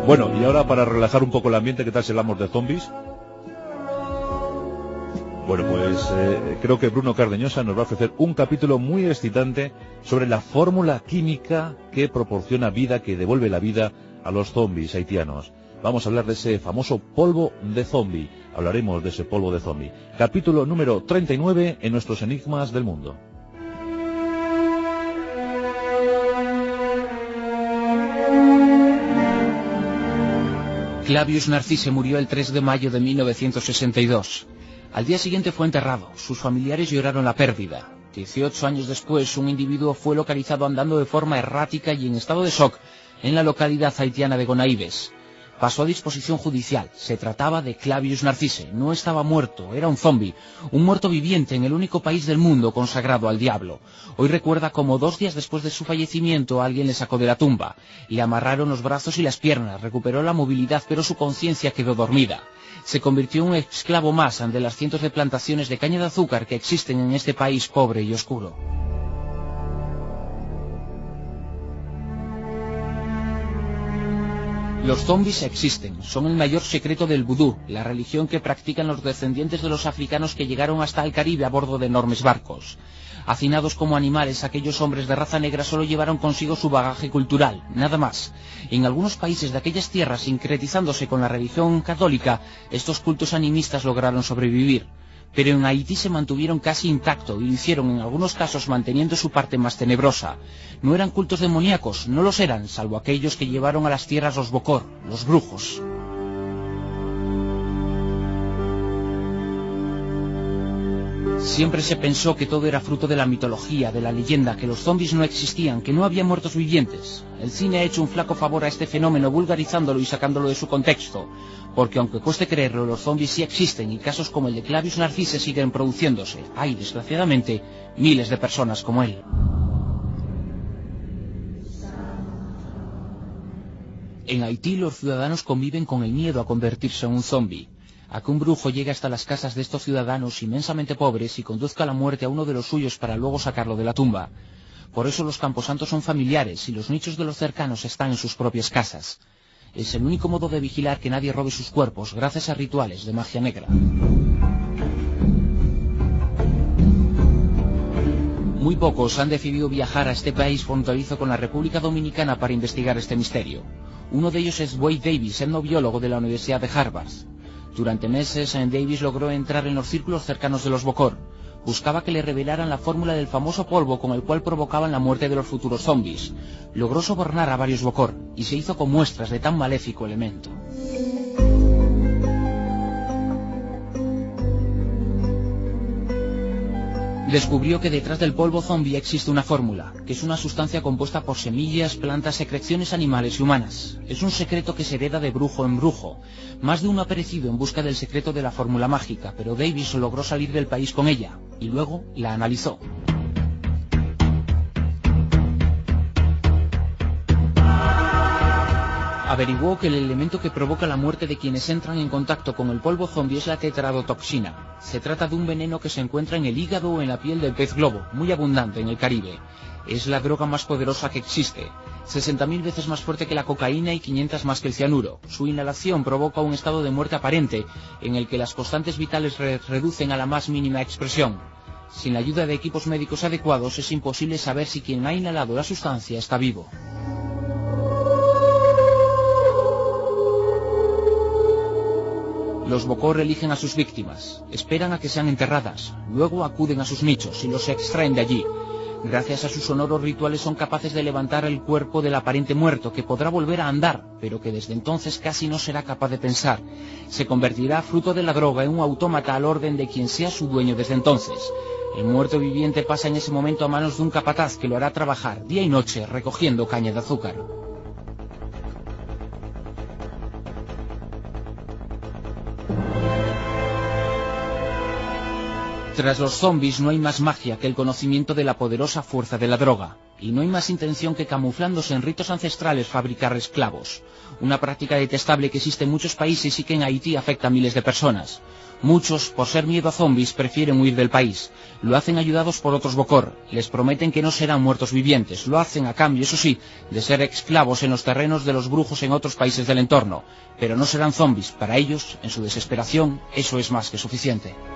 Bueno, y ahora para relajar un poco el ambiente, ¿qué tal si hablamos de zombies? Bueno, pues creo que Bruno Cardeñosa nos va a ofrecer un capítulo muy excitante sobre la fórmula química que proporciona vida, que devuelve la vida a los zombies haitianos. Vamos a hablar de ese famoso polvo de zombie. Hablaremos de ese polvo de zombie. Capítulo número 39 en nuestros Enigmas del Mundo. Clavius Narcisse murió el 3 de mayo de 1962. Al día siguiente fue enterrado. Sus familiares lloraron la pérdida. 18 años después, un individuo fue localizado andando de forma errática y en estado de shock en la localidad haitiana de Gonaïves. Pasó a disposición judicial. Se trataba de Clavius Narcisse. No estaba muerto, era un zombi, un muerto viviente en el único país del mundo consagrado al diablo. Hoy recuerda cómo 2 días después de su fallecimiento alguien le sacó de la tumba. Le amarraron los brazos y las piernas, recuperó la movilidad, pero su conciencia quedó dormida. Se convirtió en un esclavo más ante las cientos de plantaciones de caña de azúcar que existen en este país pobre y oscuro. Los zombies existen, son el mayor secreto del vudú, la religión que practican los descendientes de los africanos que llegaron hasta el Caribe a bordo de enormes barcos. Hacinados como animales, aquellos hombres de raza negra solo llevaron consigo su bagaje cultural, nada más. En algunos países de aquellas tierras, sincretizándose con la religión católica, estos cultos animistas lograron sobrevivir. Pero en Haití se mantuvieron casi intactos y lo hicieron en algunos casos manteniendo su parte más tenebrosa. No eran cultos demoníacos, no los eran, salvo aquellos que llevaron a las tierras los bokor, los brujos. Siempre se pensó que todo era fruto de la mitología, de la leyenda, que los zombies no existían, que no había muertos vivientes. El cine ha hecho un flaco favor a este fenómeno vulgarizándolo y sacándolo de su contexto, porque aunque cueste creerlo, los zombies sí existen y casos como el de Clavius Narcisse siguen produciéndose. Hay, desgraciadamente, miles de personas como él. En Haití los ciudadanos conviven con el miedo a convertirse en un zombie. A que un brujo llegue hasta las casas de estos ciudadanos inmensamente pobres y conduzca a la muerte a uno de los suyos para luego sacarlo de la tumba. Por eso los camposantos son familiares y los nichos de los cercanos están en sus propias casas. Es el único modo de vigilar que nadie robe sus cuerpos gracias a rituales de magia negra. Muy pocos han decidido viajar a este país fronterizo con la República Dominicana para investigar este misterio. Uno de ellos es Wade Davis, etnobiólogo de la Universidad de Harvard. Durante meses, Davis logró entrar en los círculos cercanos de los bokor. Buscaba que le revelaran la fórmula del famoso polvo con el cual provocaban la muerte de los futuros zombies. Logró sobornar a varios bokor y se hizo con muestras de tan maléfico elemento. Descubrió que detrás del polvo zombie existe una fórmula, que es una sustancia compuesta por semillas, plantas, secreciones animales y humanas. Es un secreto que se hereda de brujo en brujo. Más de uno ha perecido en busca del secreto de la fórmula mágica, pero Davis logró salir del país con ella, y luego la analizó. Averiguó que el elemento que provoca la muerte de quienes entran en contacto con el polvo zombie es la tetradotoxina. Se trata de un veneno que se encuentra en el hígado o en la piel del pez globo, muy abundante en el Caribe. Es la droga más poderosa que existe, 60.000 veces más fuerte que la cocaína y 500 más que el cianuro. Su inhalación provoca un estado de muerte aparente, en el que las constantes vitales reducen a la más mínima expresión. Sin la ayuda de equipos médicos adecuados es imposible saber si quien ha inhalado la sustancia está vivo. Los bokor eligen a sus víctimas, esperan a que sean enterradas, luego acuden a sus nichos y los extraen de allí. Gracias a sus sonoros rituales son capaces de levantar el cuerpo del aparente muerto, que podrá volver a andar, pero que desde entonces casi no será capaz de pensar. Se convertirá, fruto de la droga, en un autómata al orden de quien sea su dueño desde entonces. El muerto viviente pasa en ese momento a manos de un capataz que lo hará trabajar día y noche recogiendo caña de azúcar. Tras los zombies no hay más magia que el conocimiento de la poderosa fuerza de la droga, y no hay más intención que camuflándose en ritos ancestrales fabricar esclavos, una práctica detestable que existe en muchos países y que en Haití afecta a miles de personas. Muchos, por ser miedo a zombies, prefieren huir del país. Lo hacen ayudados por otros Bokor. Les prometen que no serán muertos vivientes. Lo hacen a cambio, eso sí, de ser esclavos en los terrenos de los brujos en otros países del entorno. Pero no serán zombies. Para ellos, en su desesperación, eso es más que suficiente.